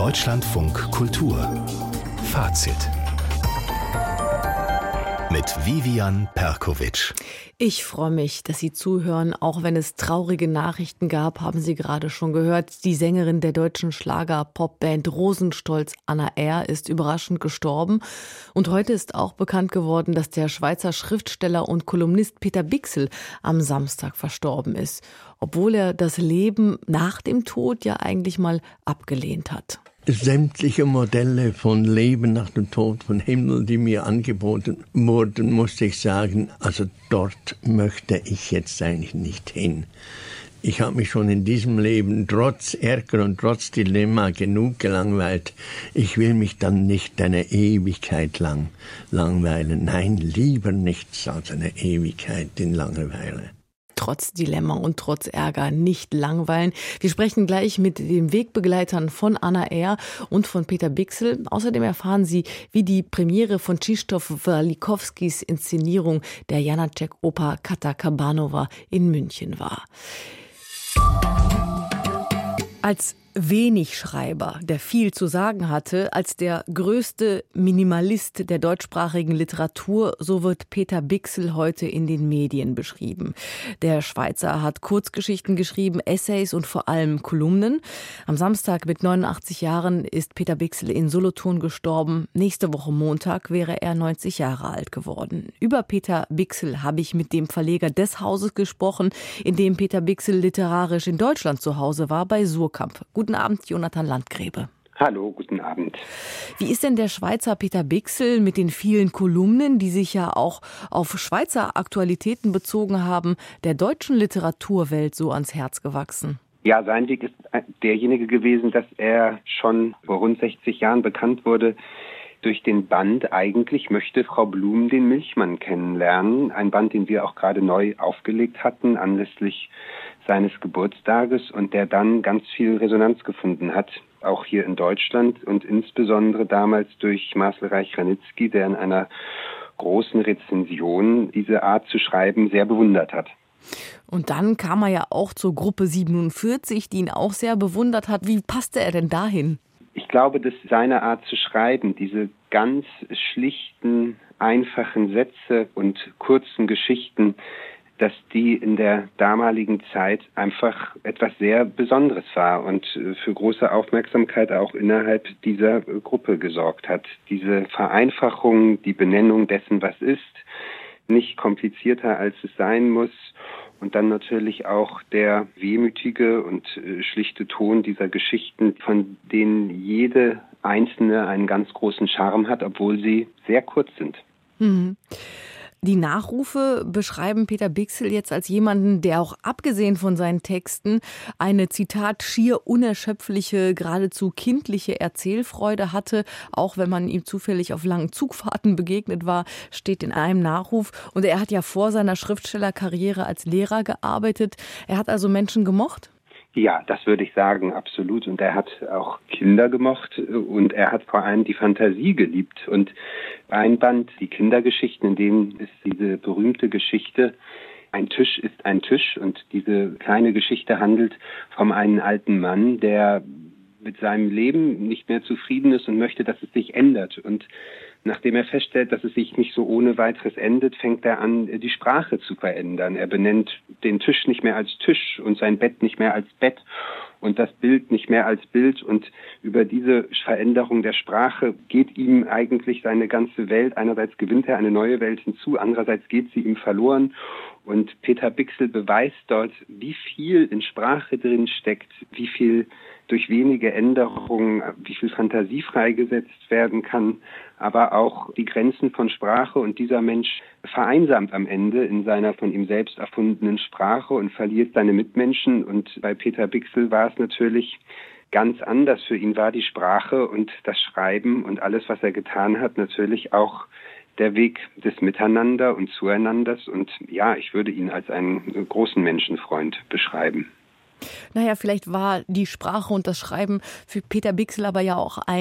Deutschlandfunk Kultur Fazit mit Vivian Perkovic. Ich freue mich, dass Sie zuhören, auch wenn es traurige Nachrichten gab, haben Sie gerade schon gehört. Die Sängerin der deutschen Schlager-Popband Rosenstolz, Anna R., ist überraschend gestorben. Und heute ist auch bekannt geworden, dass der Schweizer Schriftsteller und Kolumnist Peter Bichsel am Samstag verstorben ist, obwohl er das Leben nach dem Tod ja eigentlich mal abgelehnt hat. Sämtliche Modelle von Leben nach dem Tod, von Himmel, die mir angeboten wurden, musste ich sagen, also dort möchte ich jetzt eigentlich nicht hin. Ich habe mich schon in diesem Leben trotz Ärger und trotz Dilemma genug gelangweilt. Ich will mich dann nicht eine Ewigkeit lang langweilen. Nein, lieber nichts als eine Ewigkeit in Langeweile. Trotz Dilemma und trotz Ärger nicht langweilen. Wir sprechen gleich mit den Wegbegleitern von Anna R. und von Peter Bichsel. Außerdem erfahren Sie, wie die Premiere von Krzysztof Walikowskis Inszenierung der Janáček-Oper Kata Kabanova in München war. Als Wenigschreiber, der viel zu sagen hatte, als der größte Minimalist der deutschsprachigen Literatur, so wird Peter Bichsel heute in den Medien beschrieben. Der Schweizer hat Kurzgeschichten geschrieben, Essays und vor allem Kolumnen. Am Samstag mit 89 Jahren ist Peter Bichsel in Solothurn gestorben. Nächste Woche Montag wäre er 90 Jahre alt geworden. Über Peter Bichsel habe ich mit dem Verleger des Hauses gesprochen, in dem Peter Bichsel literarisch in Deutschland zu Hause war, bei Surkamp. Guten Abend, Jonathan Landgräbe. Hallo, guten Abend. Wie ist denn der Schweizer Peter Bichsel mit den vielen Kolumnen, die sich ja auch auf Schweizer Aktualitäten bezogen haben, der deutschen Literaturwelt so ans Herz gewachsen? Ja, sein Weg ist derjenige gewesen, dass er schon vor rund 60 Jahren bekannt wurde durch den Band Eigentlich möchte Frau Blum den Milchmann kennenlernen. Ein Band, den wir auch gerade neu aufgelegt hatten, anlässlich seines Geburtstages und der dann ganz viel Resonanz gefunden hat, auch hier in Deutschland und insbesondere damals durch Marcel Reich-Ranitzky, der in einer großen Rezension diese Art zu schreiben sehr bewundert hat. Und dann kam er ja auch zur Gruppe 47, die ihn auch sehr bewundert hat. Wie passte er denn dahin? Ich glaube, dass seine Art zu schreiben, diese ganz schlichten, einfachen Sätze und kurzen Geschichten, dass die in der damaligen Zeit einfach etwas sehr Besonderes war und für große Aufmerksamkeit auch innerhalb dieser Gruppe gesorgt hat. Diese Vereinfachung, die Benennung dessen, was ist, nicht komplizierter als es sein muss. Und dann natürlich auch der wehmütige und schlichte Ton dieser Geschichten, von denen jede einzelne einen ganz großen Charme hat, obwohl sie sehr kurz sind. Mhm. Die Nachrufe beschreiben Peter Bichsel jetzt als jemanden, der auch abgesehen von seinen Texten eine, Zitat, schier unerschöpfliche, geradezu kindliche Erzählfreude hatte. Auch wenn man ihm zufällig auf langen Zugfahrten begegnet war, steht in einem Nachruf. Und er hat ja vor seiner Schriftstellerkarriere als Lehrer gearbeitet. Er hat also Menschen gemocht? Ja, das würde ich sagen, absolut. Und er hat auch Kinder gemocht und er hat vor allem die Fantasie geliebt. Und ein Band, die Kindergeschichten, in denen ist diese berühmte Geschichte, ein Tisch ist ein Tisch. Und diese kleine Geschichte handelt von einem alten Mann, der mit seinem Leben nicht mehr zufrieden ist und möchte, dass es sich ändert. Und nachdem er feststellt, dass es sich nicht so ohne weiteres endet, fängt er an, die Sprache zu verändern. Er benennt den Tisch nicht mehr als Tisch und sein Bett nicht mehr als Bett und das Bild nicht mehr als Bild. Und über diese Veränderung der Sprache geht ihm eigentlich seine ganze Welt. Einerseits gewinnt er eine neue Welt hinzu, andererseits geht sie ihm verloren. Und Peter Bichsel beweist dort, wie viel in Sprache drin steckt, wie viel durch wenige Änderungen, wie viel Fantasie freigesetzt werden kann, aber auch die Grenzen von Sprache. Und dieser Mensch vereinsamt am Ende in seiner von ihm selbst erfundenen Sprache und verliert seine Mitmenschen. Und bei Peter Bichsel war es natürlich ganz anders. Für ihn war die Sprache und das Schreiben und alles, was er getan hat, natürlich auch der Weg des Miteinander und Zueinanders. Und ja, ich würde ihn als einen großen Menschenfreund beschreiben. Naja, vielleicht war die Sprache und das Schreiben für Peter Bichsel aber ja auch ein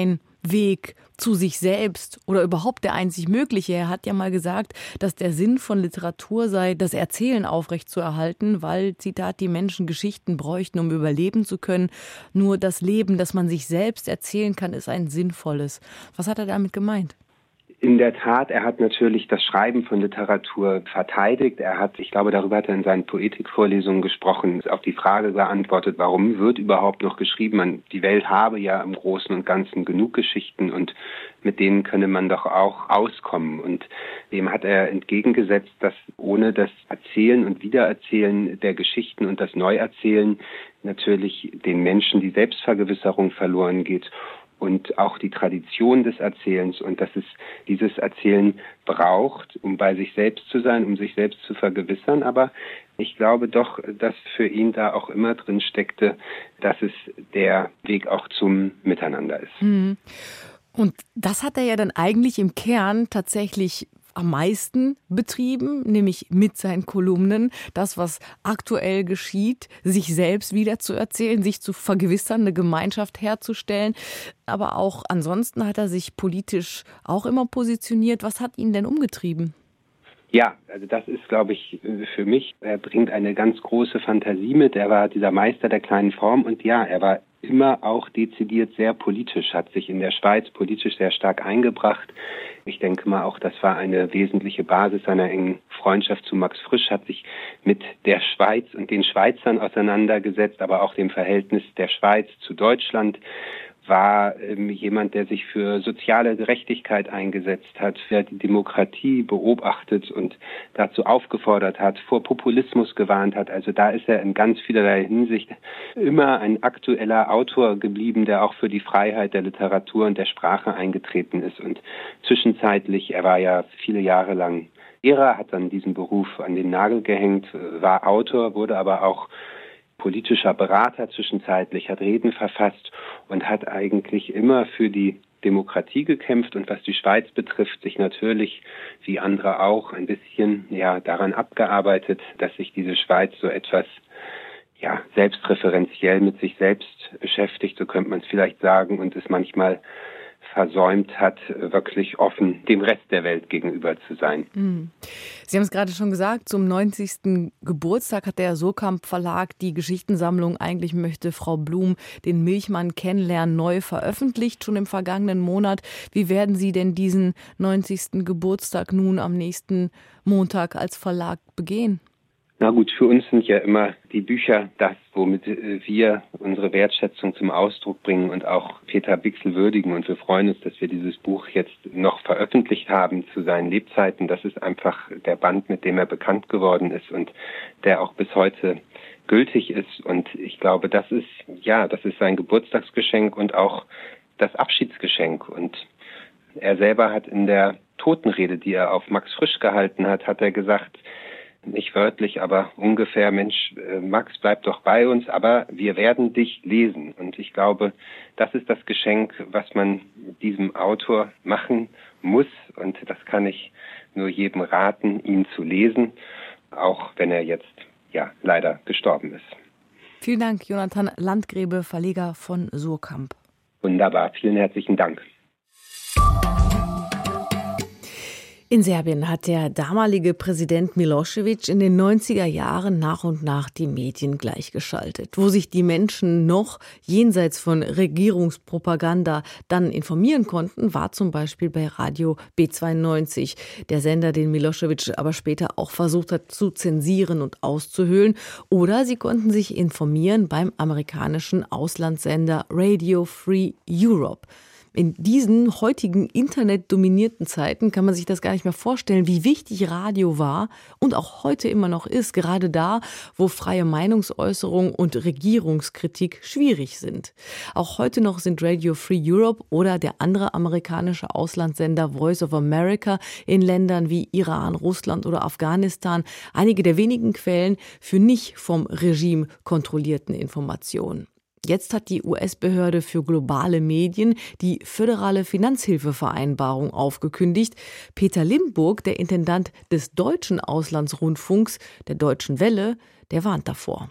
Weg zu sich selbst oder überhaupt der einzig mögliche. Er hat ja mal gesagt, dass der Sinn von Literatur sei, das Erzählen aufrechtzuerhalten, weil, Zitat, die Menschen Geschichten bräuchten, um überleben zu können. Nur das Leben, das man sich selbst erzählen kann, ist ein sinnvolles. Was hat er damit gemeint? In der Tat, er hat natürlich das Schreiben von Literatur verteidigt. Ich glaube, darüber hat er in seinen Poetikvorlesungen gesprochen, auf die Frage geantwortet, warum wird überhaupt noch geschrieben? Die Welt habe ja im Großen und Ganzen genug Geschichten und mit denen könne man doch auch auskommen. Und dem hat er entgegengesetzt, dass ohne das Erzählen und Wiedererzählen der Geschichten und das Neuerzählen natürlich den Menschen die Selbstvergewisserung verloren geht. Und auch die Tradition des Erzählens und dass es dieses Erzählen braucht, um bei sich selbst zu sein, um sich selbst zu vergewissern. Aber ich glaube doch, dass für ihn da auch immer drin steckte, dass es der Weg auch zum Miteinander ist. Und das hat er ja dann eigentlich im Kern tatsächlich am meisten betrieben, nämlich mit seinen Kolumnen, das, was aktuell geschieht, sich selbst wieder zu erzählen, sich zu vergewissern, eine Gemeinschaft herzustellen. Aber auch ansonsten hat er sich politisch auch immer positioniert. Was hat ihn denn umgetrieben? Ja, also das ist, glaube ich, für mich, er bringt eine ganz große Fantasie mit. Er war dieser Meister der kleinen Form und ja, er war immer auch dezidiert sehr politisch, hat sich in der Schweiz politisch sehr stark eingebracht. Ich denke mal auch, das war eine wesentliche Basis seiner engen Freundschaft zu Max Frisch, hat sich mit der Schweiz und den Schweizern auseinandergesetzt, aber auch dem Verhältnis der Schweiz zu Deutschland. War jemand, der sich für soziale Gerechtigkeit eingesetzt hat, der die Demokratie beobachtet und dazu aufgefordert hat, vor Populismus gewarnt hat. Also da ist er in ganz vielerlei Hinsicht immer ein aktueller Autor geblieben, der auch für die Freiheit der Literatur und der Sprache eingetreten ist. Und zwischenzeitlich, er war ja viele Jahre lang Lehrer, hat dann diesen Beruf an den Nagel gehängt, war Autor, wurde aber auch politischer Berater zwischenzeitlich, hat Reden verfasst und hat eigentlich immer für die Demokratie gekämpft und was die Schweiz betrifft, sich natürlich, wie andere auch, ein bisschen daran abgearbeitet, dass sich diese Schweiz so etwas selbstreferenziell mit sich selbst beschäftigt, so könnte man es vielleicht sagen, und es manchmal versäumt hat, wirklich offen dem Rest der Welt gegenüber zu sein. Sie haben es gerade schon gesagt, zum 90. Geburtstag hat der Surkamp Verlag die Geschichtensammlung Eigentlich möchte Frau Blum den Milchmann kennenlernen neu veröffentlicht, schon im vergangenen Monat. Wie werden Sie denn diesen 90. Geburtstag nun am nächsten Montag als Verlag begehen? Na gut, für uns sind ja immer die Bücher das, womit wir unsere Wertschätzung zum Ausdruck bringen und auch Peter Bichsel würdigen. Und wir freuen uns, dass wir dieses Buch jetzt noch veröffentlicht haben zu seinen Lebzeiten. Das ist einfach der Band, mit dem er bekannt geworden ist und der auch bis heute gültig ist. Und ich glaube, das ist sein Geburtstagsgeschenk und auch das Abschiedsgeschenk. Und er selber hat in der Totenrede, die er auf Max Frisch gehalten hat, hat er gesagt, nicht wörtlich, aber ungefähr, Mensch, Max, bleib doch bei uns, aber wir werden dich lesen. Und ich glaube, das ist das Geschenk, was man diesem Autor machen muss. Und das kann ich nur jedem raten, ihn zu lesen, auch wenn er jetzt leider gestorben ist. Vielen Dank, Jonathan Landgrebe, Verleger von Surkamp. Wunderbar, vielen herzlichen Dank. In Serbien hat der damalige Präsident Milošević in den 90er Jahren nach und nach die Medien gleichgeschaltet. Wo sich die Menschen noch jenseits von Regierungspropaganda dann informieren konnten, war zum Beispiel bei Radio B92, der Sender, den Milošević aber später auch versucht hat zu zensieren und auszuhöhlen. Oder sie konnten sich informieren beim amerikanischen Auslandssender Radio Free Europe. In diesen heutigen internetdominierten Zeiten kann man sich das gar nicht mehr vorstellen, wie wichtig Radio war und auch heute immer noch ist, gerade da, wo freie Meinungsäußerung und Regierungskritik schwierig sind. Auch heute noch sind Radio Free Europe oder der andere amerikanische Auslandssender Voice of America in Ländern wie Iran, Russland oder Afghanistan einige der wenigen Quellen für nicht vom Regime kontrollierten Informationen. Jetzt hat die US-Behörde für globale Medien die föderale Finanzhilfevereinbarung aufgekündigt. Peter Limburg, der Intendant des deutschen Auslandsrundfunks, der Deutschen Welle, der warnt davor.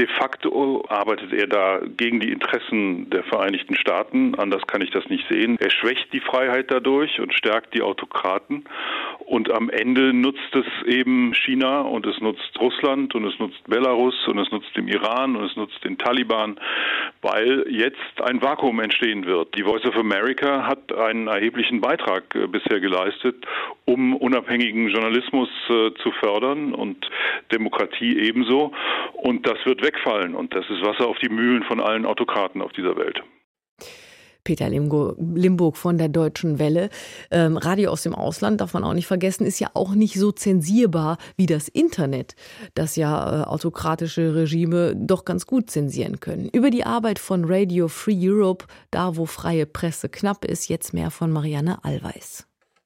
De facto arbeitet er da gegen die Interessen der Vereinigten Staaten. Anders kann ich das nicht sehen. Er schwächt die Freiheit dadurch und stärkt die Autokraten. Und am Ende nutzt es eben China und es nutzt Russland und es nutzt Belarus und es nutzt dem Iran und es nutzt den Taliban, weil jetzt ein Vakuum entstehen wird. Die Voice of America hat einen erheblichen Beitrag bisher geleistet, um unabhängigen Journalismus zu fördern und Demokratie ebenso. Und das wird wegfallen und das ist Wasser auf die Mühlen von allen Autokraten auf dieser Welt. Peter Limburg von der Deutschen Welle. Radio aus dem Ausland, darf man auch nicht vergessen, ist ja auch nicht so zensierbar wie das Internet, das ja autokratische Regime doch ganz gut zensieren können. Über die Arbeit von Radio Free Europe, da wo freie Presse knapp ist, jetzt mehr von Marianne Allweis.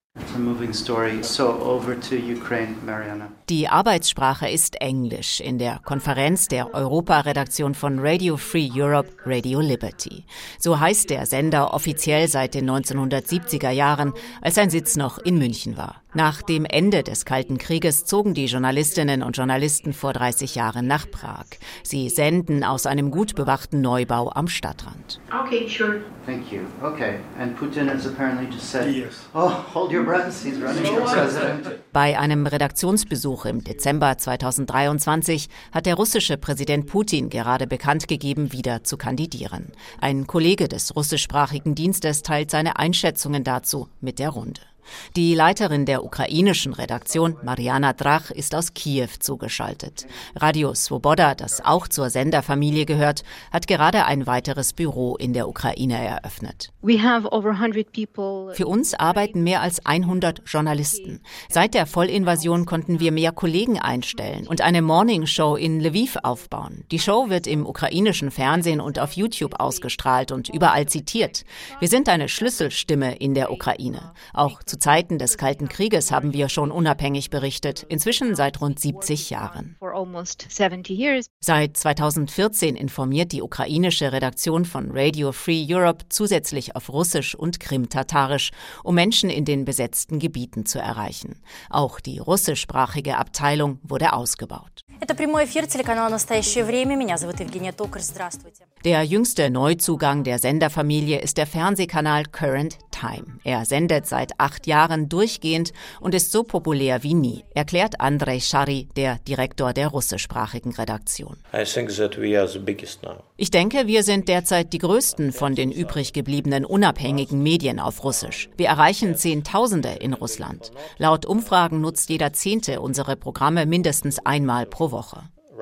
Die Arbeitssprache ist Englisch in der Konferenz der Europa-Redaktion von Radio Free Europe, Radio Liberty. So heißt der Sender offiziell seit den 1970er Jahren, als sein Sitz noch in München war. Nach dem Ende des Kalten Krieges zogen die Journalistinnen und Journalisten vor 30 Jahren nach Prag. Sie senden aus einem gut bewachten Neubau am Stadtrand. Okay, sure. Thank you. Okay. And Putin has apparently just said, yes. Oh, hold your breath, he's running for president. Bei einem Redaktionsbesuch im Dezember 2023 hat der russische Präsident Putin gerade bekannt gegeben, wieder zu kandidieren. Ein Kollege des russischsprachigen Dienstes teilt seine Einschätzungen dazu mit der Runde. Die Leiterin der ukrainischen Redaktion, Mariana Drach, ist aus Kiew zugeschaltet. Radio Svoboda, das auch zur Senderfamilie gehört, hat gerade ein weiteres Büro in der Ukraine eröffnet. Für uns arbeiten mehr als 100 Journalisten. Seit der Vollinvasion konnten wir mehr Kollegen einstellen und eine Morningshow in Lviv aufbauen. Die Show wird im ukrainischen Fernsehen und auf YouTube ausgestrahlt und überall zitiert. Wir sind eine Schlüsselstimme in der Ukraine. Auch zu Zeiten des Kalten Krieges haben wir schon unabhängig berichtet, inzwischen seit rund 70 Jahren. Seit 2014 informiert die ukrainische Redaktion von Radio Free Europe zusätzlich auf Russisch und Krimtatarisch, um Menschen in den besetzten Gebieten zu erreichen. Auch die russischsprachige Abteilung wurde ausgebaut. Der jüngste Neuzugang der Senderfamilie ist der Fernsehkanal Current Time. Er sendet seit 8 Jahren durchgehend und ist so populär wie nie, erklärt Andrei Schari, der Direktor der russischsprachigen Redaktion. Ich denke, wir sind derzeit die größten von den übrig gebliebenen unabhängigen Medien auf Russisch. Wir erreichen Zehntausende in Russland. Laut Umfragen nutzt jeder Zehnte unsere Programme mindestens einmal pro Woche.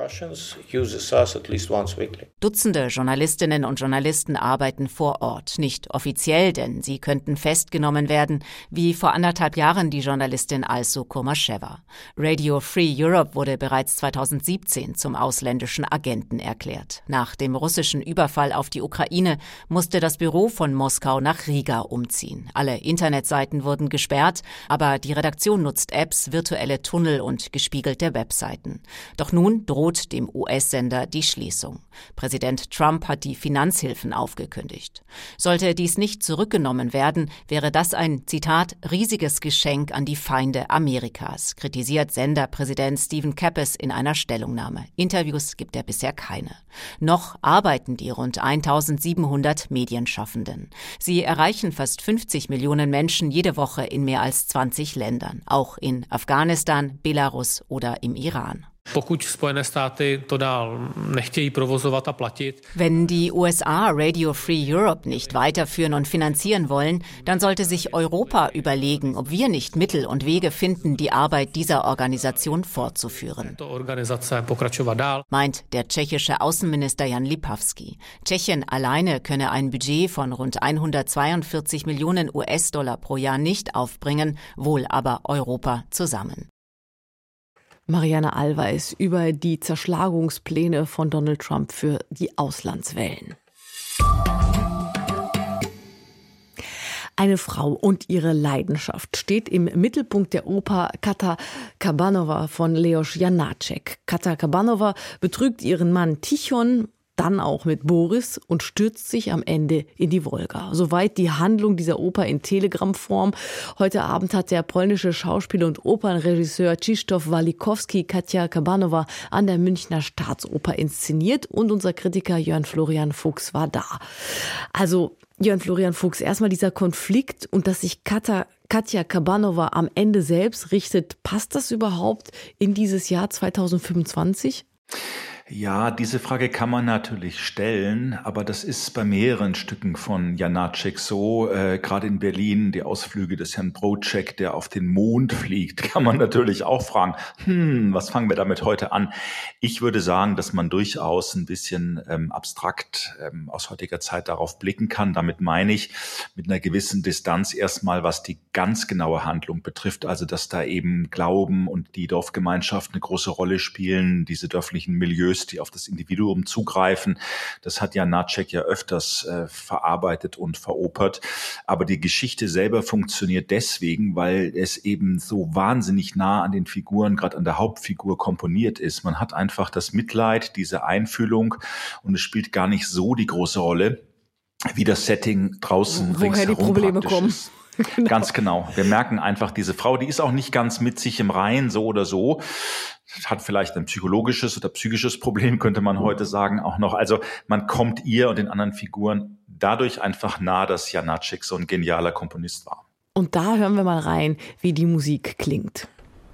Dutzende Journalistinnen und Journalisten arbeiten vor Ort, nicht offiziell, denn sie könnten festgenommen werden, wie vor 1,5 Jahren die Journalistin Alsu Kurmaschewa. Radio Free Europe wurde bereits 2017 zum ausländischen Agenten erklärt. Nach dem russischen Überfall auf die Ukraine musste das Büro von Moskau nach Riga umziehen. Alle Internetseiten wurden gesperrt, aber die Redaktion nutzt Apps, virtuelle Tunnel und gespiegelte Webseiten. Doch nun droht dem US-Sender die Schließung. Präsident Trump hat die Finanzhilfen aufgekündigt. Sollte dies nicht zurückgenommen werden, wäre das ein, Zitat, riesiges Geschenk an die Feinde Amerikas, kritisiert Senderpräsident Stephen Kappes in einer Stellungnahme. Interviews gibt er bisher keine. Noch arbeiten die rund 1700 Medienschaffenden. Sie erreichen fast 50 Millionen Menschen jede Woche in mehr als 20 Ländern, auch in Afghanistan, Belarus oder im Iran. Wenn die USA Radio Free Europe nicht weiterführen und finanzieren wollen, dann sollte sich Europa überlegen, ob wir nicht Mittel und Wege finden, die Arbeit dieser Organisation fortzuführen. Meint der tschechische Außenminister Jan Lipavský. Tschechien alleine könne ein Budget von rund 142 Millionen US-Dollar pro Jahr nicht aufbringen, wohl aber Europa zusammen. Marianne Allweis über die Zerschlagungspläne von Donald Trump für die Auslandswellen. Eine Frau und ihre Leidenschaft steht im Mittelpunkt der Oper Kata Kabanova von Leos Janáček. Kata Kabanova betrügt ihren Mann Tichon. dann auch mit Boris und stürzt sich am Ende in die Wolga. Soweit die Handlung dieser Oper in Telegrammform. Heute Abend hat der polnische Schauspieler und Opernregisseur Krzysztof Walikowski Katja Kabanowa an der Münchner Staatsoper inszeniert und unser Kritiker Jörn Florian Fuchs war da. Also Jörn Florian Fuchs, erstmal dieser Konflikt und dass sich Katja Kabanowa am Ende selbst richtet, passt das überhaupt in dieses Jahr 2025? Ja, diese Frage kann man natürlich stellen, aber das ist bei mehreren Stücken von Janáček so. Gerade in Berlin, die Ausflüge des Herrn Broček, der auf den Mond fliegt, kann man natürlich auch fragen, was fangen wir damit heute an? Ich würde sagen, dass man durchaus ein bisschen abstrakt aus heutiger Zeit darauf blicken kann. Damit meine ich mit einer gewissen Distanz erstmal, was die ganz genaue Handlung betrifft. Also, dass da eben Glauben und die Dorfgemeinschaft eine große Rolle spielen, diese dörflichen Milieus, die auf das Individuum zugreifen. Das hat Janáček ja öfters verarbeitet und veropert. Aber die Geschichte selber funktioniert deswegen, weil es eben so wahnsinnig nah an den Figuren, gerade an der Hauptfigur komponiert ist. Man hat einfach das Mitleid, diese Einfühlung und es spielt gar nicht so die große Rolle, wie das Setting draußen woher die Probleme kommen. Ist. Genau. Ganz genau. Wir merken einfach, diese Frau, die ist auch nicht ganz mit sich im Reinen, so oder so. Hat vielleicht ein psychologisches oder psychisches Problem, könnte man heute sagen, auch noch. Also man kommt ihr und den anderen Figuren dadurch einfach nah, dass Janáček so ein genialer Komponist war. Und da hören wir mal rein, wie die Musik klingt.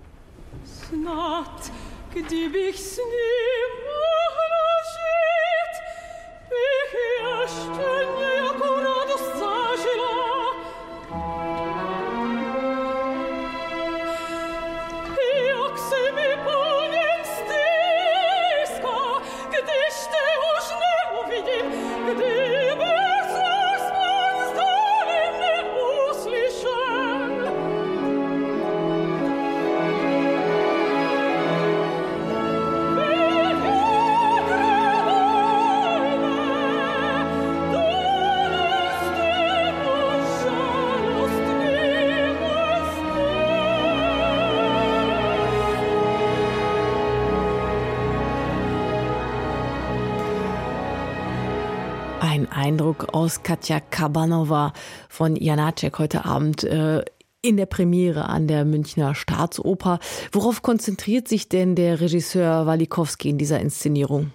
Ein Eindruck aus Katja Kabanowa von Janáček heute Abend in der Premiere an der Münchner Staatsoper. Worauf konzentriert sich denn der Regisseur Walikowski in dieser Inszenierung?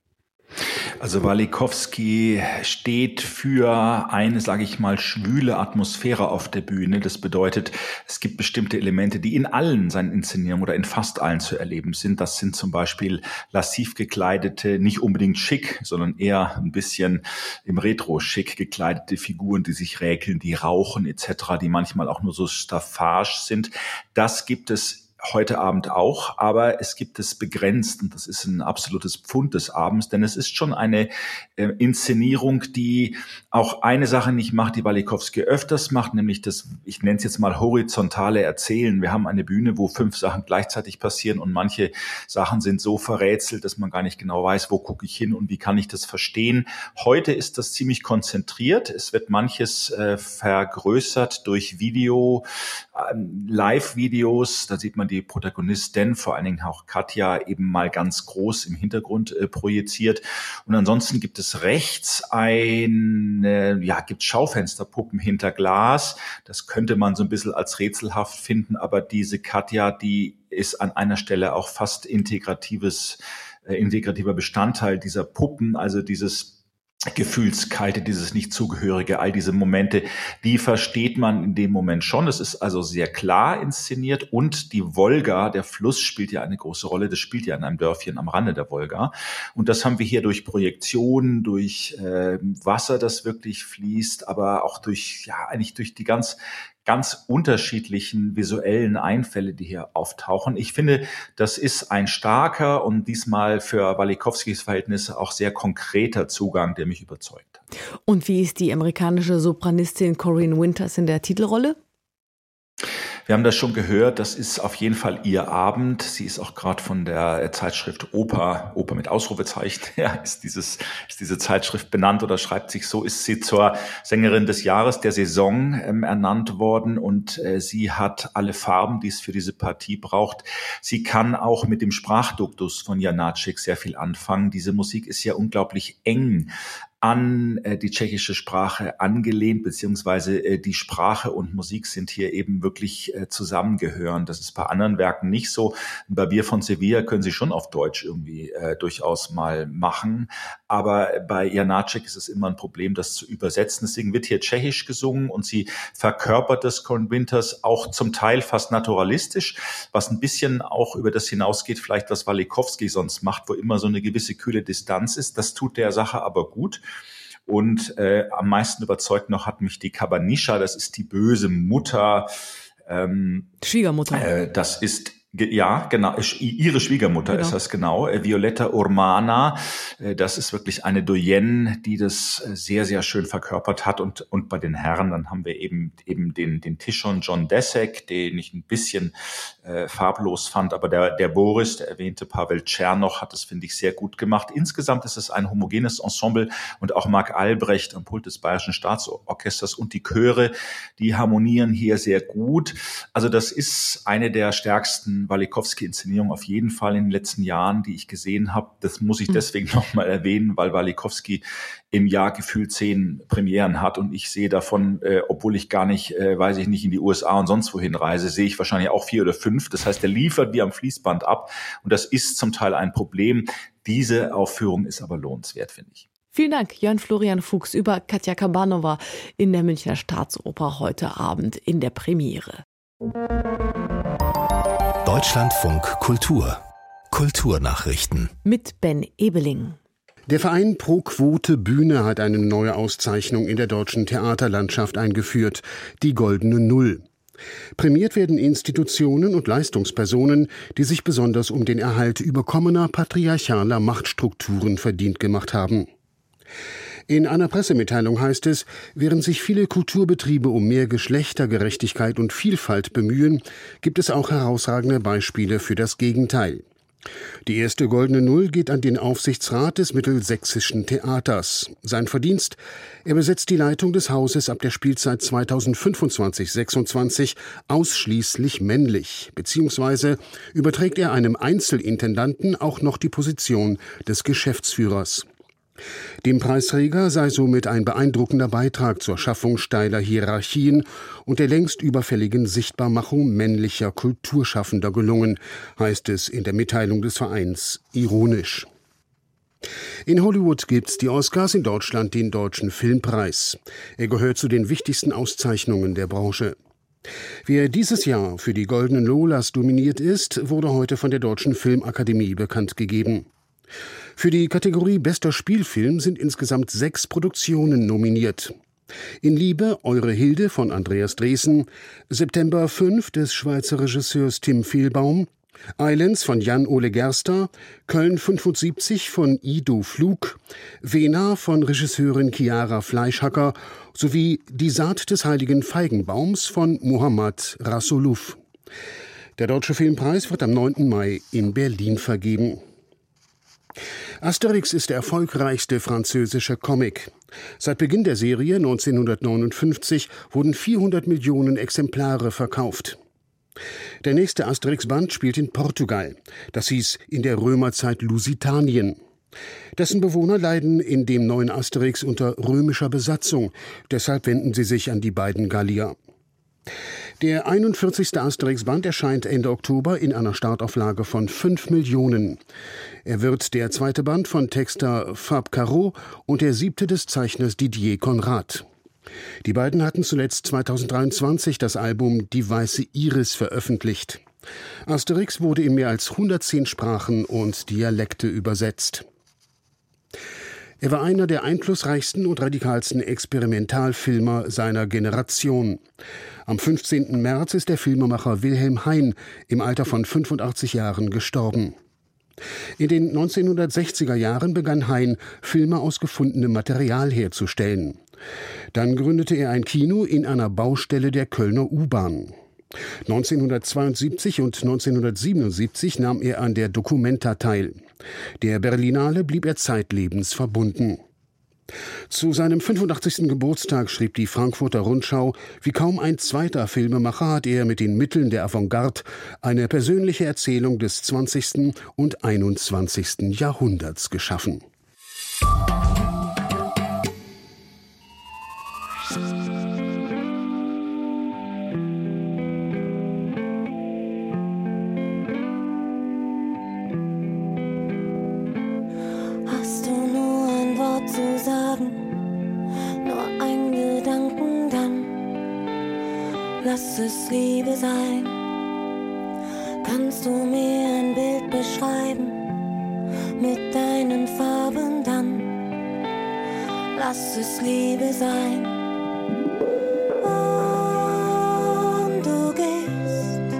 Also Walikowski steht für eine, sage ich mal, schwüle Atmosphäre auf der Bühne. Das bedeutet, es gibt bestimmte Elemente, die in allen seinen Inszenierungen oder in fast allen zu erleben sind. Das sind zum Beispiel lassiv gekleidete, nicht unbedingt schick, sondern eher ein bisschen im Retro-Schick gekleidete Figuren, die sich räkeln, die rauchen etc., die manchmal auch nur so Staffage sind. Das gibt es heute Abend auch, aber es gibt es begrenzt und das ist ein absolutes Pfund des Abends, denn es ist schon eine Inszenierung, die auch eine Sache nicht macht, die Walikowski öfters macht, nämlich das, ich nenne es jetzt mal horizontale Erzählen. Wir haben eine Bühne, wo 5 Sachen gleichzeitig passieren und manche Sachen sind so verrätselt, dass man gar nicht genau weiß, wo gucke ich hin und wie kann ich das verstehen. Heute ist das ziemlich konzentriert. Es wird manches vergrößert durch Video, Live-Videos, da sieht man die Protagonistin, vor allen Dingen auch Katja, eben mal ganz groß im Hintergrund projiziert. Und ansonsten gibt es rechts gibt Schaufensterpuppen hinter Glas. Das könnte man so ein bisschen als rätselhaft finden, aber diese Katja, die ist an einer Stelle auch fast integrativer Bestandteil dieser Puppen, also dieses Gefühlskalte, dieses Nicht-Zugehörige, all diese Momente, die versteht man in dem Moment schon. Es ist also sehr klar inszeniert und die Wolga, der Fluss, spielt ja eine große Rolle. Das spielt ja in einem Dörfchen am Rande der Wolga. Und das haben wir hier durch Projektionen, durch Wasser, das wirklich fließt, aber auch durch die ganz unterschiedlichen visuellen Einfälle, die hier auftauchen. Ich finde, das ist ein starker und diesmal für Walikowskis Verhältnisse auch sehr konkreter Zugang, der mich überzeugt hat. Und wie ist die amerikanische Sopranistin Corinne Winters in der Titelrolle? Wir haben das schon gehört, das ist auf jeden Fall ihr Abend. Sie ist auch gerade von der Zeitschrift Oper mit Ausrufezeichen, ja, ist diese Zeitschrift benannt oder schreibt sich so, ist sie zur Sängerin des Jahres der Saison ernannt worden und sie hat alle Farben, die es für diese Partie braucht. Sie kann auch mit dem Sprachduktus von Janáček sehr viel anfangen. Diese Musik ist ja unglaublich eng an die tschechische Sprache angelehnt, beziehungsweise die Sprache und Musik sind hier eben wirklich zusammengehören. Das ist bei anderen Werken nicht so. Bei Bier von Sevilla können Sie schon auf Deutsch irgendwie durchaus mal machen, aber bei Janáček ist es immer ein Problem, das zu übersetzen. Deswegen wird hier Tschechisch gesungen und sie verkörpert das Corinne Winters auch zum Teil fast naturalistisch, was ein bisschen auch über das hinausgeht, vielleicht was Walikowski sonst macht, wo immer so eine gewisse kühle Distanz ist. Das tut der Sache aber gut. Und am meisten überzeugt noch hat mich die Kabanischa, das ist die böse Mutter. Schwiegermutter. Das ist, ja, genau, ihre Schwiegermutter ist das genau, Violetta Urmana. Das ist wirklich eine Doyenne, die das sehr, sehr schön verkörpert hat. Und bei den Herren, dann haben wir eben den Tischon John Desek, den ich ein bisschen farblos fand. Aber der Boris, der erwähnte Pavel Czernoch, hat das, finde ich, sehr gut gemacht. Insgesamt ist es ein homogenes Ensemble und auch Marc Albrecht am Pult des Bayerischen Staatsorchesters und die Chöre, die harmonieren hier sehr gut. Also das ist eine der stärksten Walikowski-Inszenierungen auf jeden Fall in den letzten Jahren, die ich gesehen habe. Das muss ich deswegen nochmal erwähnen, weil Walikowski im Jahr gefühlt 10 Premieren hat und ich sehe davon, obwohl ich gar nicht, weiß ich nicht, in die USA und sonst wohin reise, sehe ich wahrscheinlich auch 4 oder 5. Das heißt, er liefert wie am Fließband ab und das ist zum Teil ein Problem. Diese Aufführung ist aber lohnenswert, finde ich. Vielen Dank, Jörn Florian Fuchs über Katja Kabanova in der Münchner Staatsoper heute Abend in der Premiere. Deutschlandfunk Kultur. Kulturnachrichten. Mit Ben Ebeling. Der Verein Pro Quote Bühne hat eine neue Auszeichnung in der deutschen Theaterlandschaft eingeführt, die Goldene Null. Prämiert werden Institutionen und Leistungspersonen, die sich besonders um den Erhalt überkommener patriarchaler Machtstrukturen verdient gemacht haben. In einer Pressemitteilung heißt es, während sich viele Kulturbetriebe um mehr Geschlechtergerechtigkeit und Vielfalt bemühen, gibt es auch herausragende Beispiele für das Gegenteil. Die erste Goldene Null geht an den Aufsichtsrat des Mittelsächsischen Theaters. Sein Verdienst: Er besetzt die Leitung des Hauses ab der Spielzeit 2025/26 ausschließlich männlich, beziehungsweise überträgt er einem Einzelintendanten auch noch die Position des Geschäftsführers. Dem Preisträger sei somit ein beeindruckender Beitrag zur Schaffung steiler Hierarchien und der längst überfälligen Sichtbarmachung männlicher Kulturschaffender gelungen, heißt es in der Mitteilung des Vereins ironisch. In Hollywood gibt's die Oscars, in Deutschland den Deutschen Filmpreis. Er gehört zu den wichtigsten Auszeichnungen der Branche. Wer dieses Jahr für die Goldenen Lolas dominiert ist, wurde heute von der Deutschen Filmakademie bekannt gegeben. Für die Kategorie Bester Spielfilm sind insgesamt 6 Produktionen nominiert. In Liebe, Eure Hilde von Andreas Dresen, September 5 des Schweizer Regisseurs Tim Fehlbaum, Islands von Jan-Ole Gerster, Köln 75 von Ido Flug, Vena von Regisseurin Chiara Fleischhacker sowie Die Saat des heiligen Feigenbaums von Mohammad Rasuluf. Der Deutsche Filmpreis wird am 9. Mai in Berlin vergeben. Asterix ist der erfolgreichste französische Comic. Seit Beginn der Serie 1959 wurden 400 Millionen Exemplare verkauft. Der nächste Asterix-Band spielt in Portugal. Das hieß in der Römerzeit Lusitanien. Dessen Bewohner leiden in dem neuen Asterix unter römischer Besatzung. Deshalb wenden sie sich an die beiden Gallier. Der 41. Asterix-Band erscheint Ende Oktober in einer Startauflage von 5 Millionen. Er wird der zweite Band von Texter Fab Caro und der 7. des Zeichners Didier Conrad. Die beiden hatten zuletzt 2023 das Album Die Weiße Iris veröffentlicht. Asterix wurde in mehr als 110 Sprachen und Dialekte übersetzt. Er war einer der einflussreichsten und radikalsten Experimentalfilmer seiner Generation. Am 15. März ist der Filmemacher Wilhelm Hein im Alter von 85 Jahren gestorben. In den 1960er Jahren begann Hein, Filme aus gefundenem Material herzustellen. Dann gründete er ein Kino in einer Baustelle der Kölner U-Bahn. 1972 und 1977 nahm er an der Documenta teil. Der Berlinale blieb er zeitlebens verbunden. Zu seinem 85. Geburtstag schrieb die Frankfurter Rundschau, wie kaum ein zweiter Filmemacher hat er mit den Mitteln der Avantgarde eine persönliche Erzählung des 20. und 21. Jahrhunderts geschaffen. Lass es Liebe sein. Kannst du mir ein Bild beschreiben mit deinen Farben dann? Lass es Liebe sein. Und du gehst,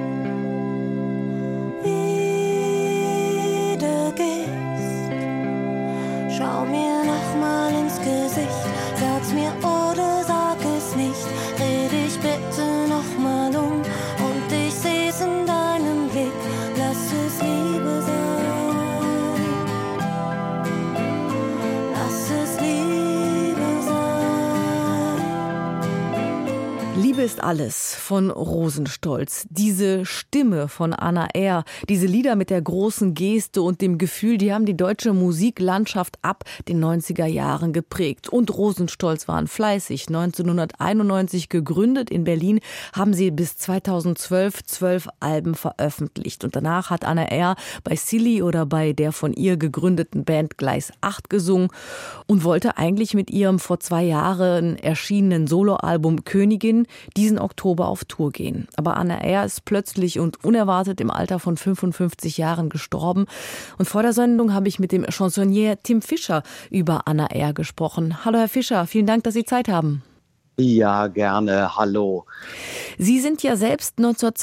wieder gehst. Schau mir nochmal ins Gesicht, sag's mir oder sag es nicht. Dreh dich bitte nochmal um und ich seh's in deinem Blick. Lass es Liebe sein. Lass es Liebe sein. Liebe ist alles von Rosenstolz. Diese Stimme von Anna Ehr, diese Lieder mit der großen Geste und dem Gefühl, die haben die deutsche Musiklandschaft ab den 90er Jahren geprägt. Und Rosenstolz waren fleißig. 1991 gegründet in Berlin, haben sie bis 2012 12 Alben veröffentlicht. Und danach hat Anna Ehr bei Silly oder bei der von ihr gegründeten Band Gleis 8 gesungen und wollte eigentlich mit ihrem vor 2 Jahren erschienenen Soloalbum Königin diesen Oktober auf Tour gehen. Aber Anna Ehr ist plötzlich und unerwartet im Alter von 55 Jahren gestorben. Und vor der Sendung habe ich mit dem Chansonnier Tim Fischer über Anna Ehr gesprochen. Hallo Herr Fischer, vielen Dank, dass Sie Zeit haben. Ja, gerne. Hallo. Sie sind ja selbst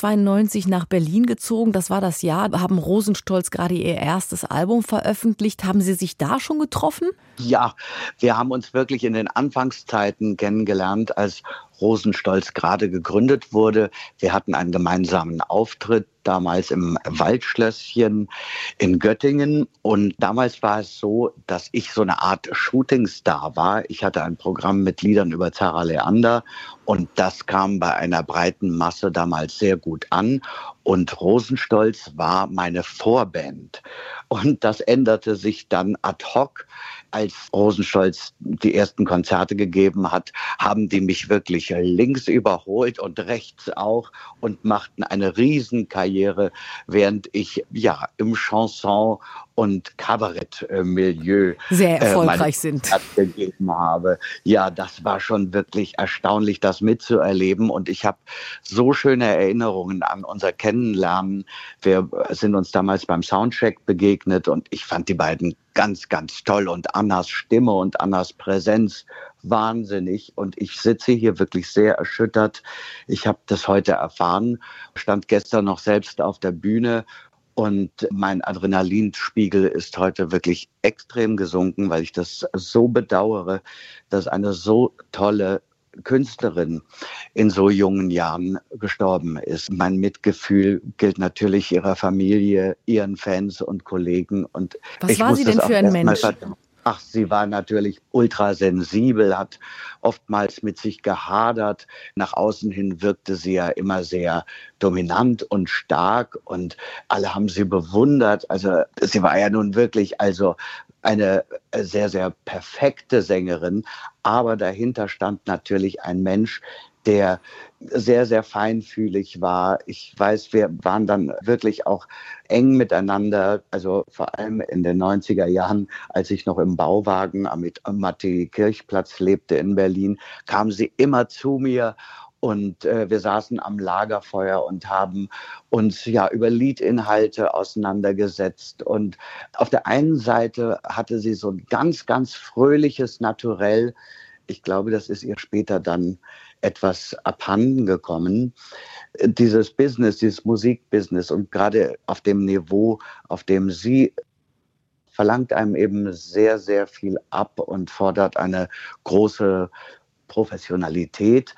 1992 nach Berlin gezogen. Das war das Jahr. Haben Rosenstolz gerade ihr erstes Album veröffentlicht. Haben Sie sich da schon getroffen? Ja, wir haben uns wirklich in den Anfangszeiten kennengelernt, als Rosenstolz gerade gegründet wurde. Wir hatten einen gemeinsamen Auftritt damals im Waldschlösschen in Göttingen. Und damals war es so, dass ich so eine Art Shootingstar war. Ich hatte ein Programm mit Liedern über Zara Leander und das kam bei einer breiten Masse damals sehr gut an. Und Rosenstolz war meine Vorband. Und das änderte sich dann ad hoc. Als Rosenstolz die ersten Konzerte gegeben hat, haben die mich wirklich links überholt und rechts auch und machten eine Riesenkarriere, während ich im Chanson- und Kabarettmilieu sehr erfolgreich sind. Gegeben habe. Ja, das war schon wirklich erstaunlich, das mitzuerleben. Und ich habe so schöne Erinnerungen an unser Kennenlernen. Wir sind uns damals beim Soundcheck begegnet und ich fand die beiden ganz, ganz toll. Und Annas Stimme und Annas Präsenz wahnsinnig. Und ich sitze hier wirklich sehr erschüttert. Ich habe das heute erfahren, stand gestern noch selbst auf der Bühne. Und mein Adrenalinspiegel ist heute wirklich extrem gesunken, weil ich das so bedauere, dass eine so tolle Künstlerin in so jungen Jahren gestorben ist. Mein Mitgefühl gilt natürlich ihrer Familie, ihren Fans und Kollegen. Und was war sie denn für ein Mensch? Ach, sie war natürlich ultrasensibel, hat oftmals mit sich gehadert. Nach außen hin wirkte sie ja immer sehr dominant und stark und alle haben sie bewundert. Also sie war ja nun wirklich eine sehr, sehr perfekte Sängerin. Aber dahinter stand natürlich ein Mensch, der sehr, sehr feinfühlig war. Ich weiß, wir waren dann wirklich auch eng miteinander, also vor allem in den 90er Jahren, als ich noch im Bauwagen am Martini-Kirchplatz lebte in Berlin, kam sie immer zu mir und wir saßen am Lagerfeuer und haben uns über Liedinhalte auseinandergesetzt. Und auf der einen Seite hatte sie so ein ganz, ganz fröhliches Naturell. Ich glaube, das ist ihr später dann etwas abhanden gekommen. Dieses Business, dieses Musikbusiness und gerade auf dem Niveau, auf dem sie verlangt einem eben sehr, sehr viel ab und fordert eine große Professionalität.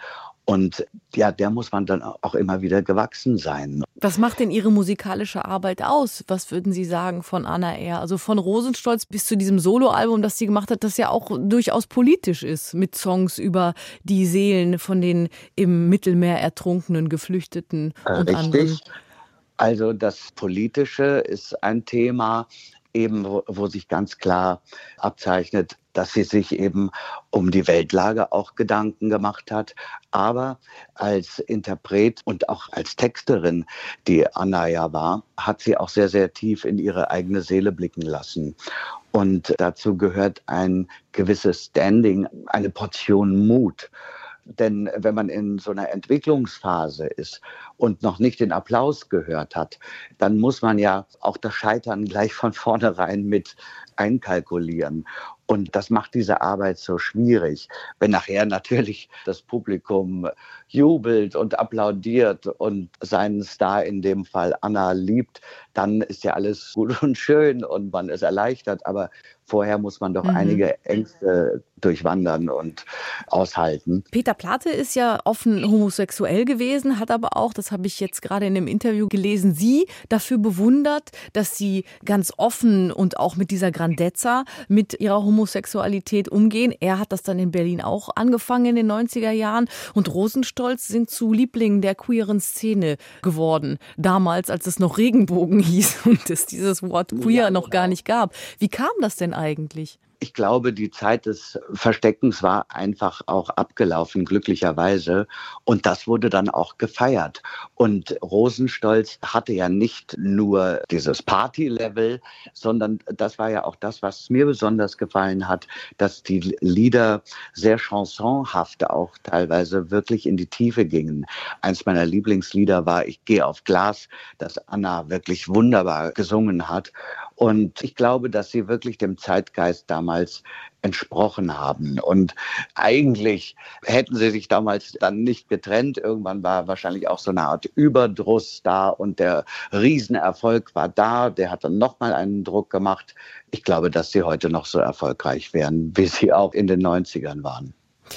Und ja, der muss man dann auch immer wieder gewachsen sein. Was macht denn Ihre musikalische Arbeit aus? Was würden Sie sagen von Anna Ehr? Also von Rosenstolz bis zu diesem Soloalbum, das sie gemacht hat, das ja auch durchaus politisch ist, mit Songs über die Seelen von den im Mittelmeer ertrunkenen Geflüchteten und anderen. Richtig. Also das Politische ist ein Thema, eben wo sich ganz klar abzeichnet, dass sie sich eben um die Weltlage auch Gedanken gemacht hat. Aber als Interpret und auch als Texterin, die Anna ja war, hat sie auch sehr, sehr tief in ihre eigene Seele blicken lassen. Und dazu gehört ein gewisses Standing, eine Portion Mut. Denn wenn man in so einer Entwicklungsphase ist und noch nicht den Applaus gehört hat, dann muss man ja auch das Scheitern gleich von vornherein mit einkalkulieren. Und das macht diese Arbeit so schwierig. Wenn nachher natürlich das Publikum jubelt und applaudiert und seinen Star, in dem Fall Anna, liebt, dann ist ja alles gut und schön und man ist erleichtert. Aber vorher muss man doch einige Ängste durchwandern und aushalten. Peter Plate ist ja offen homosexuell gewesen, hat aber auch, das habe ich jetzt gerade in einem Interview gelesen, Sie dafür bewundert, dass Sie ganz offen und auch mit dieser Grandezza mit Ihrer Homosexualität umgehen. Er hat das dann in Berlin auch angefangen in den 90er Jahren und Rosenstolz sind zu Lieblingen der queeren Szene geworden. Damals, als es noch Regenbogen hieß und es dieses Wort queer noch gar nicht gab. Wie kam das denn eigentlich? Ich glaube, die Zeit des Versteckens war einfach auch abgelaufen, glücklicherweise. Und das wurde dann auch gefeiert. Und Rosenstolz hatte ja nicht nur dieses Party-Level, sondern das war ja auch das, was mir besonders gefallen hat, dass die Lieder sehr chansonhaft auch teilweise wirklich in die Tiefe gingen. Eins meiner Lieblingslieder war Ich gehe auf Glas, das Anna wirklich wunderbar gesungen hat. Und ich glaube, dass sie wirklich dem Zeitgeist damals entsprochen haben. Und eigentlich hätten sie sich damals dann nicht getrennt. Irgendwann war wahrscheinlich auch so eine Art Überdruss da und der Riesenerfolg war da. Der hat dann nochmal einen Druck gemacht. Ich glaube, dass sie heute noch so erfolgreich wären, wie sie auch in den 90ern waren.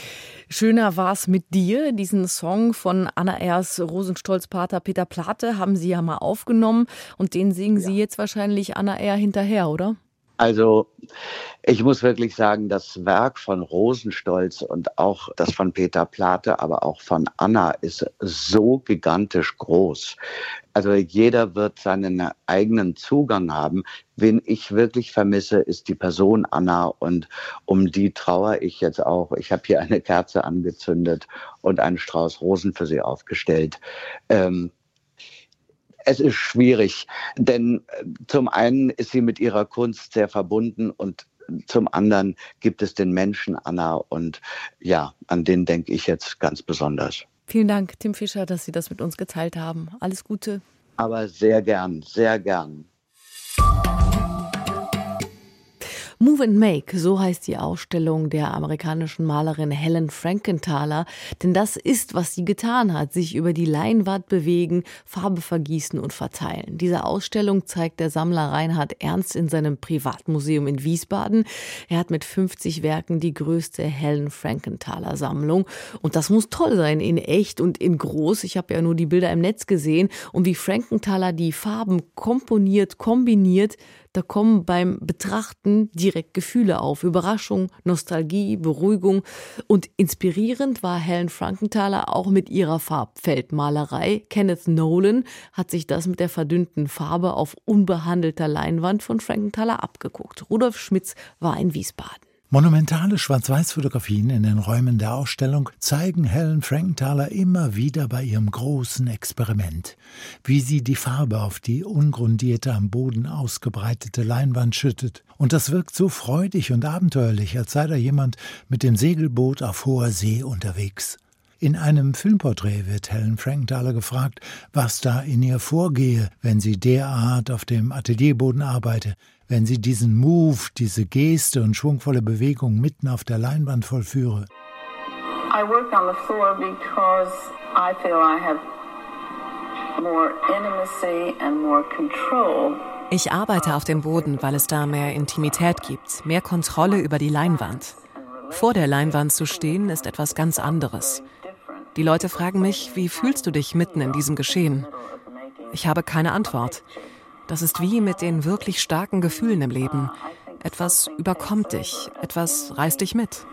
Schöner war's mit dir. Diesen Song von Anna Ehrs Rosenstolz-Pater Peter Plate haben Sie ja mal aufgenommen und den singen Sie jetzt wahrscheinlich Anna Ehr hinterher, oder? Also ich muss wirklich sagen, das Werk von Rosenstolz und auch das von Peter Plate, aber auch von Anna ist so gigantisch groß. Also jeder wird seinen eigenen Zugang haben. Wen ich wirklich vermisse, ist die Person Anna und um die trauere ich jetzt auch. Ich habe hier eine Kerze angezündet und einen Strauß Rosen für sie aufgestellt. Es ist schwierig, denn zum einen ist sie mit ihrer Kunst sehr verbunden und zum anderen gibt es den Menschen Anna und ja, an den denke ich jetzt ganz besonders. Vielen Dank, Tim Fischer, dass Sie das mit uns geteilt haben. Alles Gute. Aber sehr gern, sehr gern. Move and Make, so heißt die Ausstellung der amerikanischen Malerin Helen Frankenthaler. Denn das ist, was sie getan hat, sich über die Leinwand bewegen, Farbe vergießen und verteilen. Diese Ausstellung zeigt der Sammler Reinhard Ernst in seinem Privatmuseum in Wiesbaden. Er hat mit 50 Werken die größte Helen Frankenthaler Sammlung. Und das muss toll sein, in echt und in groß. Ich habe ja nur die Bilder im Netz gesehen. Und wie Frankenthaler die Farben komponiert, kombiniert, da kommen beim Betrachten direkt Gefühle auf. Überraschung, Nostalgie, Beruhigung. Und inspirierend war Helen Frankenthaler auch mit ihrer Farbfeldmalerei. Kenneth Nolan hat sich das mit der verdünnten Farbe auf unbehandelter Leinwand von Frankenthaler abgeguckt. Rudolf Schmitz war in Wiesbaden. Monumentale Schwarz-Weiß-Fotografien in den Räumen der Ausstellung zeigen Helen Frankenthaler immer wieder bei ihrem großen Experiment, wie sie die Farbe auf die ungrundierte, am Boden ausgebreitete Leinwand schüttet. Und das wirkt so freudig und abenteuerlich, als sei da jemand mit dem Segelboot auf hoher See unterwegs. In einem Filmporträt wird Helen Frankenthaler gefragt, was da in ihr vorgehe, wenn sie derart auf dem Atelierboden arbeite, wenn sie diesen Move, diese Geste und schwungvolle Bewegung mitten auf der Leinwand vollführe. I work on the floor because I feel I have more intimacy and more control. Ich arbeite auf dem Boden, weil es da mehr Intimität gibt, mehr Kontrolle über die Leinwand. Vor der Leinwand zu stehen, ist etwas ganz anderes. Die Leute fragen mich, wie fühlst du dich mitten in diesem Geschehen? Ich habe keine Antwort. Das ist wie mit den wirklich starken Gefühlen im Leben. Etwas überkommt dich, etwas reißt dich mit.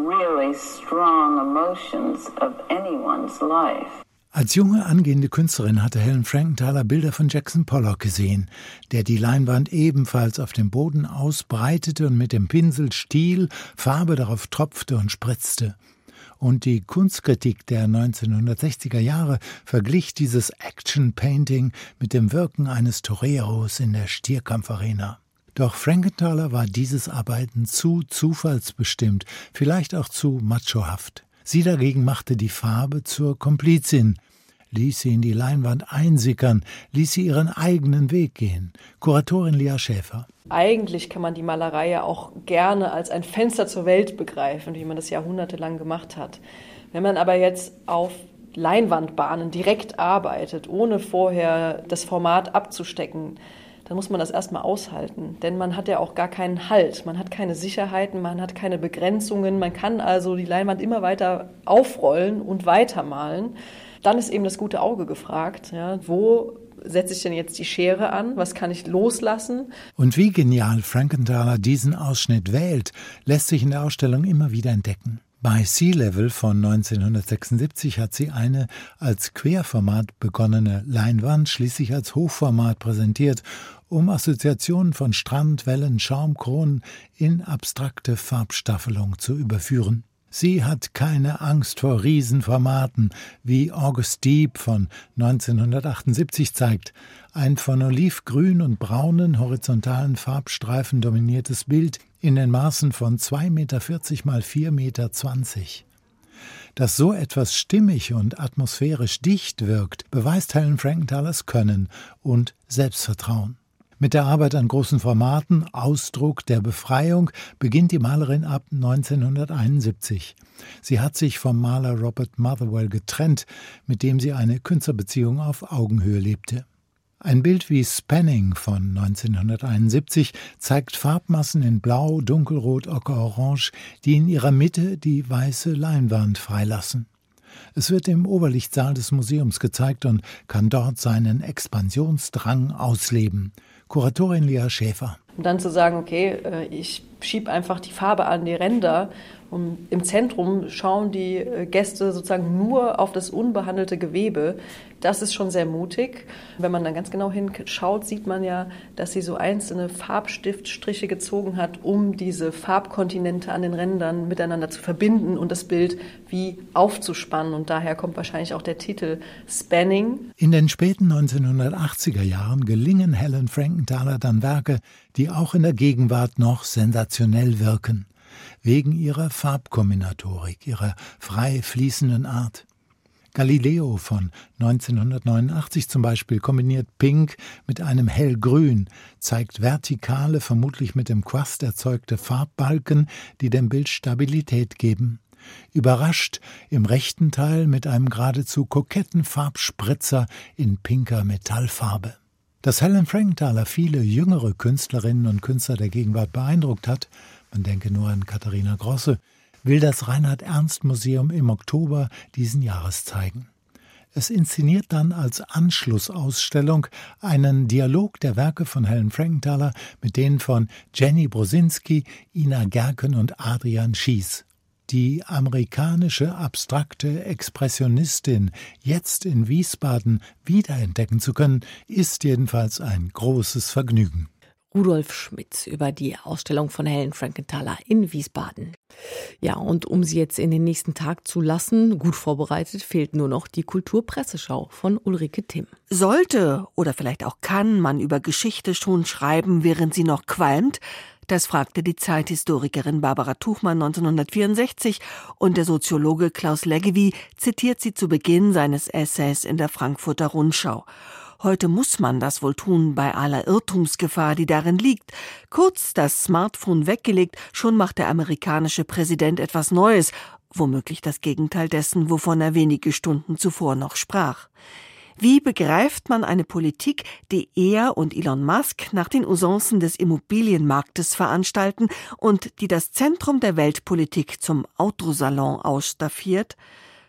Als junge angehende Künstlerin hatte Helen Frankenthaler Bilder von Jackson Pollock gesehen, der die Leinwand ebenfalls auf dem Boden ausbreitete und mit dem Pinsel Stiel Farbe darauf tropfte und spritzte. Und die Kunstkritik der 1960er Jahre verglich dieses Action-Painting mit dem Wirken eines Toreros in der Stierkampfarena. Doch Frankenthaler war dieses Arbeiten zu zufallsbestimmt, vielleicht auch zu machohaft. Sie dagegen machte die Farbe zur Komplizin, ließ sie in die Leinwand einsickern, ließ sie ihren eigenen Weg gehen. Kuratorin Lea Schäfer. Eigentlich kann man die Malerei ja auch gerne als ein Fenster zur Welt begreifen, wie man das jahrhundertelang gemacht hat. Wenn man aber jetzt auf Leinwandbahnen direkt arbeitet, ohne vorher das Format abzustecken, dann muss man das erstmal aushalten. Denn man hat ja auch gar keinen Halt, man hat keine Sicherheiten, man hat keine Begrenzungen. Man kann also die Leinwand immer weiter aufrollen und weitermalen. Dann ist eben das gute Auge gefragt. Ja, wo setze ich denn jetzt die Schere an? Was kann ich loslassen? Und wie genial Frankenthaler diesen Ausschnitt wählt, lässt sich in der Ausstellung immer wieder entdecken. Bei Sea Level von 1976 hat sie eine als Querformat begonnene Leinwand schließlich als Hochformat präsentiert, um Assoziationen von Strand, Wellen, Schaumkronen in abstrakte Farbstaffelung zu überführen. Sie hat keine Angst vor Riesenformaten, wie August Deep von 1978 zeigt. Ein von olivgrün und braunen horizontalen Farbstreifen dominiertes Bild in den Maßen von 2,40 Meter mal 4,20 Meter. Dass so etwas stimmig und atmosphärisch dicht wirkt, beweist Helen Frankenthalers Können und Selbstvertrauen. Mit der Arbeit an großen Formaten, Ausdruck der Befreiung, beginnt die Malerin ab 1971. Sie hat sich vom Maler Robert Motherwell getrennt, mit dem sie eine Künstlerbeziehung auf Augenhöhe lebte. Ein Bild wie Spanning von 1971 zeigt Farbmassen in Blau, Dunkelrot, Ockerorange, die in ihrer Mitte die weiße Leinwand freilassen. Es wird im Oberlichtsaal des Museums gezeigt und kann dort seinen Expansionsdrang ausleben. Kuratorin Lea Schäfer. Und dann zu sagen, okay, ich schiebe einfach die Farbe an die Ränder und im Zentrum schauen die Gäste sozusagen nur auf das unbehandelte Gewebe. Das ist schon sehr mutig. Wenn man dann ganz genau hinschaut, sieht man ja, dass sie so einzelne Farbstiftstriche gezogen hat, um diese Farbkontinente an den Rändern miteinander zu verbinden und das Bild wie aufzuspannen. Und daher kommt wahrscheinlich auch der Titel Spanning. In den späten 1980er Jahren gelingen Helen Frankenthaler dann Werke, die auch in der Gegenwart noch sensationell wirken. Wegen ihrer Farbkombinatorik, ihrer frei fließenden Art. Galileo von 1989 zum Beispiel kombiniert Pink mit einem Hellgrün, zeigt vertikale, vermutlich mit dem Quast erzeugte Farbbalken, die dem Bild Stabilität geben. Überrascht im rechten Teil mit einem geradezu koketten Farbspritzer in pinker Metallfarbe. Dass Helen Frankenthaler viele jüngere Künstlerinnen und Künstler der Gegenwart beeindruckt hat, man denke nur an Katharina Grosse, will das Reinhard-Ernst-Museum im Oktober diesen Jahres zeigen. Es inszeniert dann als Anschlussausstellung einen Dialog der Werke von Helen Frankenthaler mit denen von Jenny Brosinski, Ina Gerken und Adrian Schiess. Die amerikanische abstrakte Expressionistin jetzt in Wiesbaden wiederentdecken zu können, ist jedenfalls ein großes Vergnügen. Rudolf Schmitz über die Ausstellung von Helen Frankenthaler in Wiesbaden. Ja, und um sie jetzt in den nächsten Tag zu lassen, gut vorbereitet, fehlt nur noch die Kulturpresseschau von Ulrike Timm. Sollte oder vielleicht auch kann man über Geschichte schon schreiben, während sie noch qualmt? Das fragte die Zeithistorikerin Barbara Tuchmann 1964 und der Soziologe Klaus Leggevi zitiert sie zu Beginn seines Essays in der Frankfurter Rundschau. Heute muss man das wohl tun, bei aller Irrtumsgefahr, die darin liegt. Kurz das Smartphone weggelegt, schon macht der amerikanische Präsident etwas Neues, womöglich das Gegenteil dessen, wovon er wenige Stunden zuvor noch sprach. Wie begreift man eine Politik, die er und Elon Musk nach den Usancen des Immobilienmarktes veranstalten und die das Zentrum der Weltpolitik zum Autosalon ausstaffiert?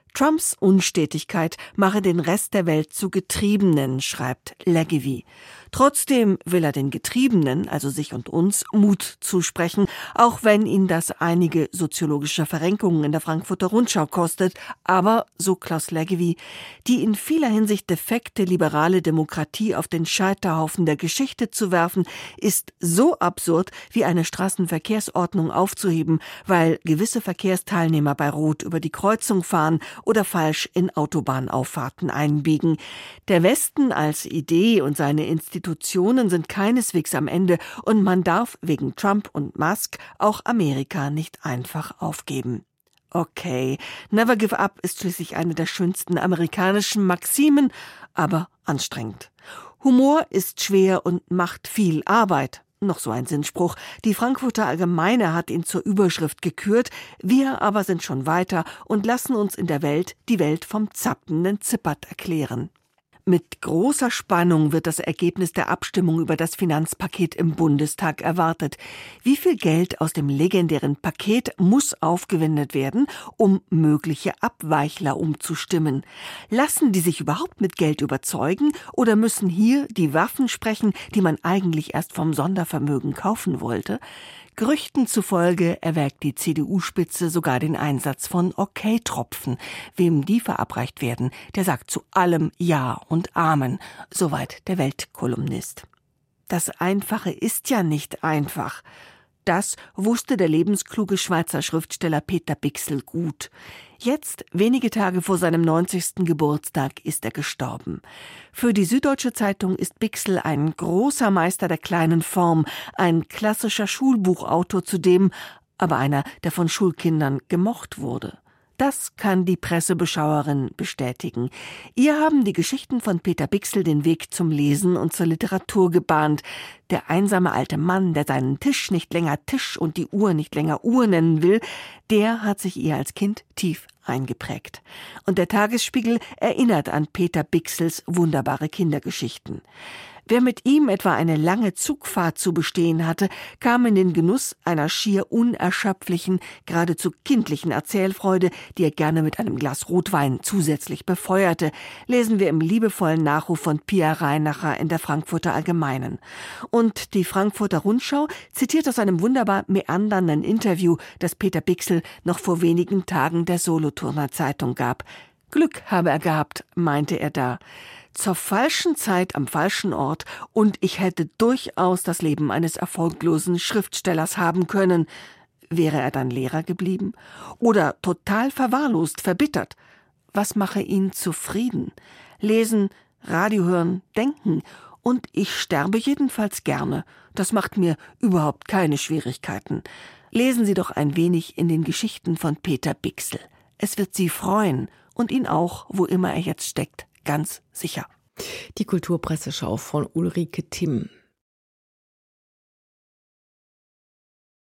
Trumps Unstetigkeit mache den Rest der Welt zu Getriebenen, schreibt Leggevi. Trotzdem will er den Getriebenen, also sich und uns, Mut zusprechen, auch wenn ihn das einige soziologische Verrenkungen in der Frankfurter Rundschau kostet. Aber, so Klaus Leggevi, die in vieler Hinsicht defekte liberale Demokratie auf den Scheiterhaufen der Geschichte zu werfen, ist so absurd, wie eine Straßenverkehrsordnung aufzuheben, weil gewisse Verkehrsteilnehmer bei Rot über die Kreuzung fahren oder falsch in Autobahnauffahrten einbiegen. Der Westen als Idee und seine Institutionen sind keineswegs am Ende und man darf wegen Trump und Musk auch Amerika nicht einfach aufgeben. Okay, never give up ist schließlich eine der schönsten amerikanischen Maximen, aber anstrengend. Humor ist schwer und macht viel Arbeit. Noch so ein Sinnspruch. Die Frankfurter Allgemeine hat ihn zur Überschrift gekürt. Wir aber sind schon weiter und lassen uns in der Welt die Welt vom zappenden Zippert erklären. Mit großer Spannung wird das Ergebnis der Abstimmung über das Finanzpaket im Bundestag erwartet. Wie viel Geld aus dem legendären Paket muss aufgewendet werden, um mögliche Abweichler umzustimmen? Lassen die sich überhaupt mit Geld überzeugen oder müssen hier die Waffen sprechen, die man eigentlich erst vom Sondervermögen kaufen wollte? Gerüchten zufolge erwägt die CDU-Spitze sogar den Einsatz von Okay-Tropfen. Wem die verabreicht werden, der sagt zu allem Ja und Amen. Soweit der Weltkolumnist. Das Einfache ist ja nicht einfach. Das wusste der lebenskluge Schweizer Schriftsteller Peter Bichsel gut. Jetzt, wenige Tage vor seinem 90. Geburtstag, ist er gestorben. Für die Süddeutsche Zeitung ist Bichsel ein großer Meister der kleinen Form, ein klassischer Schulbuchautor zudem, aber einer, der von Schulkindern gemocht wurde. Das kann die Pressebeschauerin bestätigen. Ihr haben die Geschichten von Peter Bichsel den Weg zum Lesen und zur Literatur gebahnt. Der einsame alte Mann, der seinen Tisch nicht länger Tisch und die Uhr nicht länger Uhr nennen will, der hat sich ihr als Kind tief eingeprägt. Und der Tagesspiegel erinnert an Peter Bichsels wunderbare Kindergeschichten. Wer mit ihm etwa eine lange Zugfahrt zu bestehen hatte, kam in den Genuss einer schier unerschöpflichen, geradezu kindlichen Erzählfreude, die er gerne mit einem Glas Rotwein zusätzlich befeuerte, lesen wir im liebevollen Nachruf von Pia Reinacher in der Frankfurter Allgemeinen. Und die Frankfurter Rundschau zitiert aus einem wunderbar meandernden Interview, das Peter Bichsel noch vor wenigen Tagen der Solothurner Zeitung gab. Glück habe er gehabt, meinte er da. Zur falschen Zeit am falschen Ort und ich hätte durchaus das Leben eines erfolglosen Schriftstellers haben können. Wäre er dann Lehrer geblieben? Oder total verwahrlost, verbittert? Was mache ihn zufrieden? Lesen, Radio hören, denken. Und ich sterbe jedenfalls gerne. Das macht mir überhaupt keine Schwierigkeiten. Lesen Sie doch ein wenig in den Geschichten von Peter Bichsel. Es wird Sie freuen und ihn auch, wo immer er jetzt steckt. Ganz sicher. Die Kulturpresseschau von Ulrike Timm.